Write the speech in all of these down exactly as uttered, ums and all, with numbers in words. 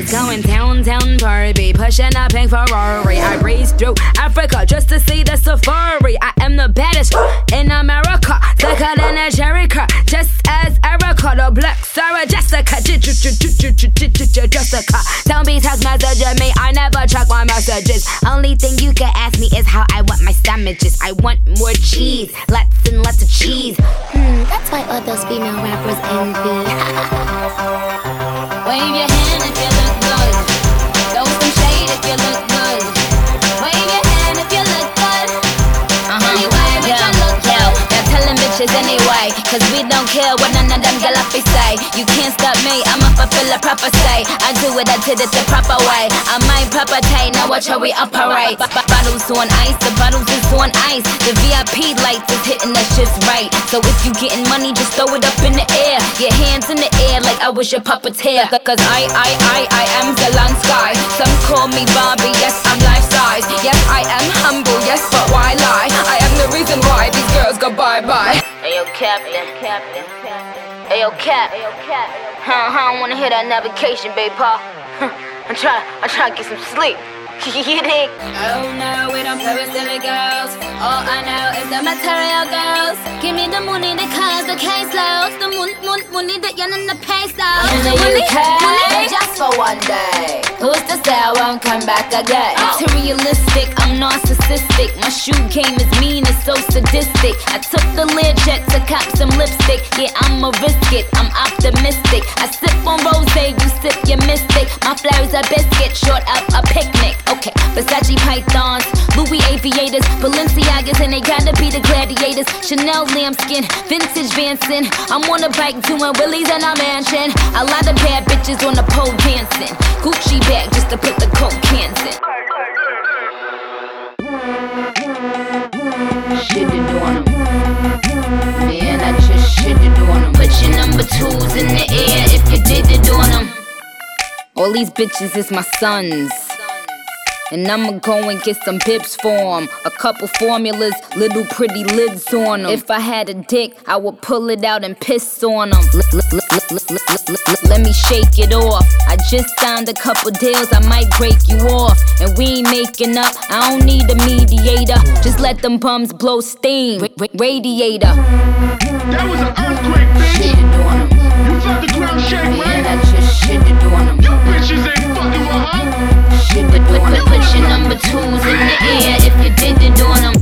Going downtown Barbie, pushing a pink Ferrari. I race through Africa just to see the safari. I am the baddest in America, thicker than a Jericho. Just as Erica, the black Sarah Jessica, Jessica. Don't be text messaging me, I never check my messages. Only thing you can ask me is how I want my sandwiches. I want more cheese, lots and lots of cheese. Hmm, that's why all those female rappers envy. Wave your hand if you look good. Throw some shade if you look good. Wave your hand if you look good. Uh-huh. Anyway, but yeah, you look good. They're telling bitches anyway, cause we don't care what none of them galapi say. You can't stop me, I'ma fulfill a proper say. I do it, I did it the proper way. I might propertate, now watch how we operate. B- bottles on ice, the bottles is on ice. The V I P lights is hitting us just right. So if you getting money, just throw it up in the air. Your hands in the air like I was your puppeteer. Cause I, I, I, I am Zelensky. Some call me Barbie, yes, I'm life size. Yes, I am humble, yes, but why lie? I am the reason why these girls go bye-bye. Ayo, Captain, Captain, Captain. Ayo, Cap, Ayo, Cap. Huh, huh, I don't wanna hear that navigation, babe, pa. I'm trying, I'm trying to get some sleep. You dig? Oh no, we don't play with silly girls. All I know is the material girls. Give me the money, the cars, the case loads. The moon, moon, money, the yen and the pesos. In the U K, just for one day. Who's to say I won't come back again? Oh. Materialistic, I'm narcissistic. My shoe game is mean, it's so sadistic. I took the lid check to cop some lipstick. Yeah, I'ma risk it, I'm optimistic. I sip on rosé, you sip your mystic. My flow's a biscuit, short up a picnic. Okay, Versace pythons, Louis aviators, Balenciagas, and they gotta be the gladiators. Chanel lambskin, vintage Vanson. I'm on a bike doing wheelies in a mansion. A lot of bad bitches on the pole dancing. Gucci bag just to put the coke cans in. Shit it on them. Man, I just shit it on them. Put your number twos in the air if you did it on them. All these bitches is my sons. And I'ma go and get some bibs for 'em. A couple formulas, little pretty lids on 'em. If I had a dick, I would pull it out and piss on 'em. Let me shake it off. I just signed a couple deals, I might break you off. And we ain't making up, I don't need a mediator. Just let them bums blow steam. Ra- ra- radiator. That was an earthquake, bitch. Shit it on 'em. You felt the ground shake, right? Man, I just shit it on 'em. You bitches ain't fucking with her. Shit it on 'em. Put your number twos in the air if you did it on 'em.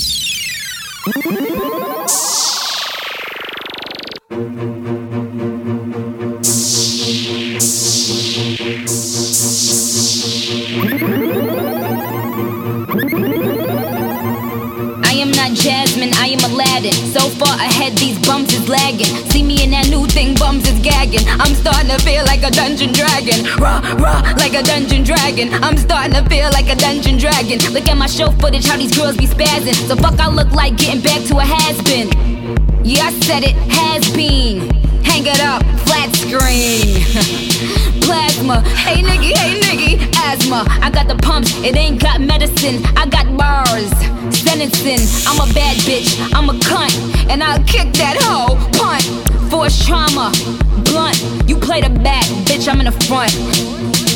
I am not Jasmine, I am Aladdin. So far ahead, these bumps is lagging. See me in that new thing, bums is gagging. I'm starting to feel like a dungeon dragon. Rah, rah, like a dungeon dragon. I'm starting to feel like a dungeon dragon. Look at my show footage, how these girls be spazzing. So fuck I look like getting back to a has-been. Yeah, I said it, has been. Hang it up, flat screen. Plasma, hey nigga, hey nigga, asthma. I got the pumps, it ain't got medicine. I got bars, sentencing. I'm a bad bitch, I'm a cunt, and I'll kick that hoe, punt. Force trauma, blunt. You play the back, bitch, I'm in the front.